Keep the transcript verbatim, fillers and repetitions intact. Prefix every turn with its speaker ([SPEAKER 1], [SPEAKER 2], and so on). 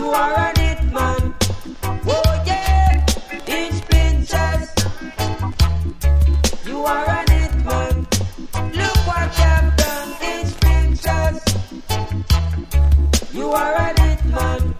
[SPEAKER 1] You are an hitman. Oh yeah, Inch Pinchers. You are an hitman. Look what you've done, Inch Pinchers. You are an hitman.